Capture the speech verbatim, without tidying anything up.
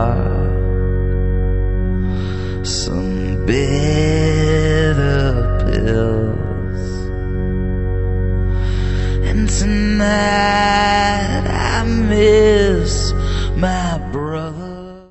heart some bitter pills, and tonight I miss my